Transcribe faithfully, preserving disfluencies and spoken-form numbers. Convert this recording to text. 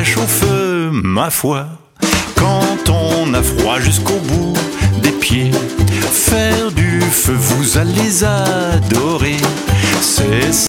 réchauffe, ma foi. Quand on a froid jusqu'au bout des pieds, faire du feu, vous allez adorer. C'est